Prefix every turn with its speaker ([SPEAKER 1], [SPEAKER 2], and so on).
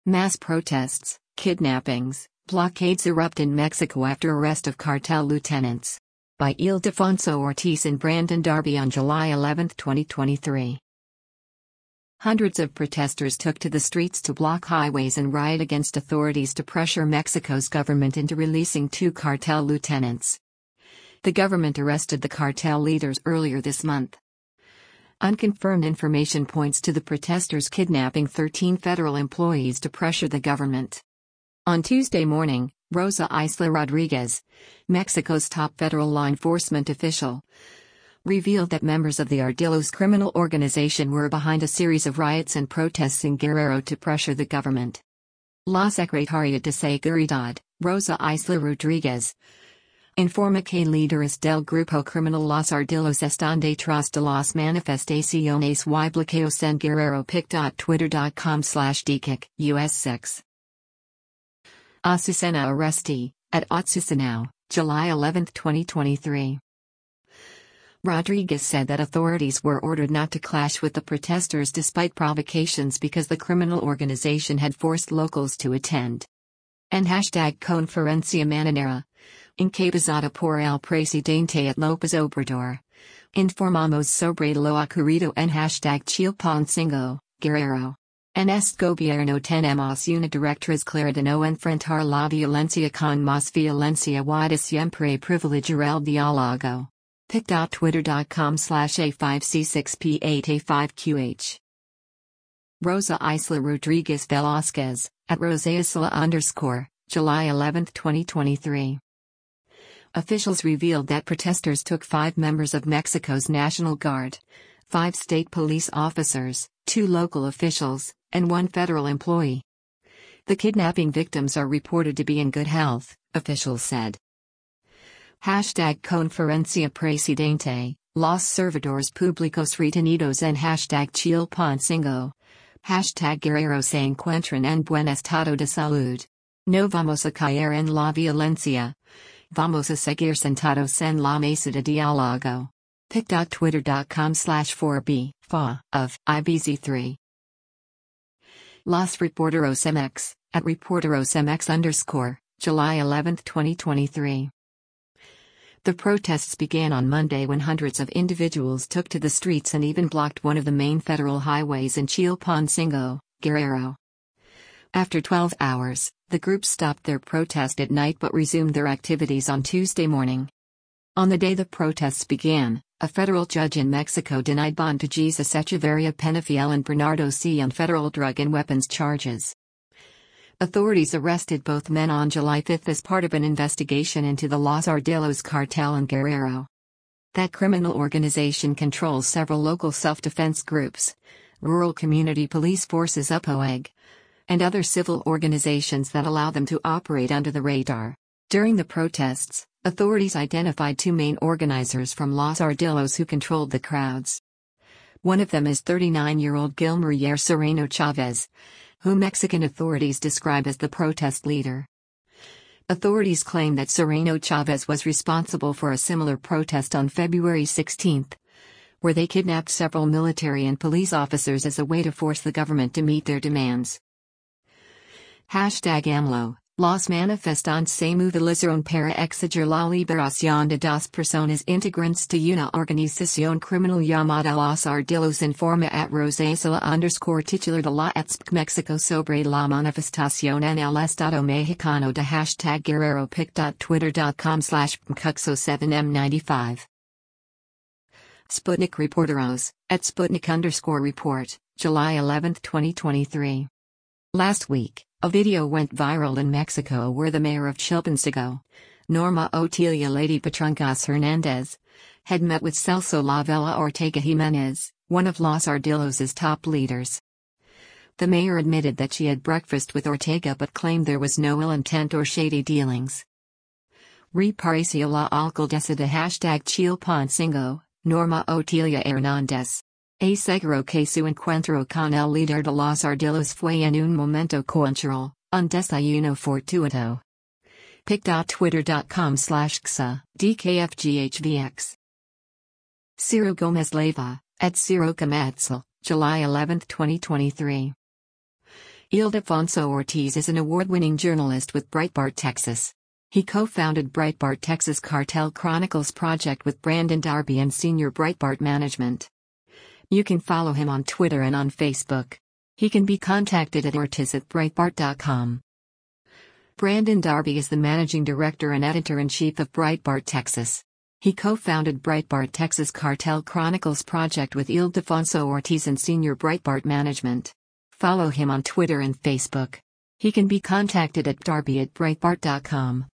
[SPEAKER 1] Mass protests, kidnappings, blockades erupt in Mexico after arrest of cartel lieutenants. By Ildefonso Ortiz and Brandon Darby on July 11, 2023. Hundreds of protesters took to the streets to block highways and riot against authorities to pressure Mexico's government into releasing 2 cartel lieutenants. The government arrested the cartel leaders earlier this month. Unconfirmed information points to the protesters kidnapping 13 federal employees to pressure the government. On Tuesday morning, Rosa Isla Rodriguez, Mexico's top federal law enforcement official, revealed that members of the Ardillos criminal organization were behind a series of riots and protests in Guerrero to pressure the government. La Secretaria de Seguridad, Rosa Isla Rodriguez, informa que líderes del grupo criminal Los Ardillos están detrás de las manifestaciones y bloqueos en Guerrero. pic.twitter.com/dkick, US 6. Azucena arrestee, at Atsucenao, July 11, 2023. Rodriguez said that authorities were ordered not to clash with the protesters despite provocations because the criminal organization had forced locals to attend. And #Conferencia Mañanera, encabezada por el presidente at López Obrador. Informamos sobre lo ocurrido en #Chilpancingo, Guerrero. En este gobierno tenemos una directriz clara de no enfrentar la violencia con más violencia y de siempre privilegiar el diálogo. pic.twitter.com/A5C6P8A5QH. Rosa Isla Rodriguez Velázquez, at @RosaIsla_, July 11, 2023. Officials revealed that protesters took 5 members of Mexico's National Guard, 5 state police officers, 2 local officials, and 1 federal employee. The kidnapping victims are reported to be in good health, officials said. #Conferencia Presidente, Los Servidores Públicos Retenidos en #Chilpancingo. #Guerrero se encuentran en buen estado de salud. No vamos a caer en la violencia. Vamos a seguir sentados en la mesa de diálogo. pic.twitter.com/4B, fa, of, IBZ3. Los Reporteros MX, at @ReporterosMX_, July 11, 2023. The protests began on Monday when hundreds of individuals took to the streets and even blocked one of the main federal highways in Chilpancingo, Guerrero. After 12 hours, the group stopped their protest at night but resumed their activities on Tuesday morning. On the day the protests began, a federal judge in Mexico denied bond to Jesus Echeverria Penafiel and Bernardo C. on federal drug and weapons charges. Authorities arrested both men on July 5 as part of an investigation into the Los Ardillos cartel in Guerrero. That criminal organization controls several local self-defense groups, rural community police forces UPOEG, and other civil organizations that allow them to operate under the radar. During the protests, authorities identified 2 main organizers from Los Ardillos who controlled the crowds. One of them is 39-year-old Gilmer Yair Serrano Chavez, whom Mexican authorities describe as the protest leader. Authorities claim that Serrano Chavez was responsible for a similar protest on February 16, where they kidnapped several military and police officers as a way to force the government to meet their demands. #AMLO, Los manifestantes se movilizaron para exigir la liberación de 2 personas integrantes de una organización criminal llamada Los Ardillos informa at @RosaIsla_ titular de la ETSP Mexico sobre la manifestación en el Estado Mexicano de #Guerrero. pic.twitter.com/Mcuxo7M95. Sputnik Reporteros, at Sputnik_report, July 11, 2023. Last week, a video went viral in Mexico where the mayor of Chilpancingo, Norma Otilia Lady Petrongas Hernandez, had met with Celso Lavella Ortega Jimenez, one of Los Ardillos' top leaders. The mayor admitted that she had breakfast with Ortega but claimed there was no ill intent or shady dealings. Repareció la alcaldesa de #Chilpancingo, Norma Otilia Hernandez. Aseguró que su encuentro con el líder de Los Ardillos fue en un momento coyuntural, un desayuno fortuito. pic.twitter.com/xa, DKFGHVX. Ciro Gomez Leiva, at Ciro Cometzel, July 11, 2023. Ildefonso Ortiz is an award-winning journalist with Breitbart Texas. He co-founded Breitbart Texas Cartel Chronicles project with Brandon Darby and senior Breitbart management. You can follow him on Twitter and on Facebook. He can be contacted at ortiz@breitbart.com. Brandon Darby is the managing director and editor-in-chief of Breitbart Texas. He co-founded Breitbart Texas Cartel Chronicles project with Ildefonso Ortiz and senior Breitbart management. Follow him on Twitter and Facebook. He can be contacted at darby@breitbart.com.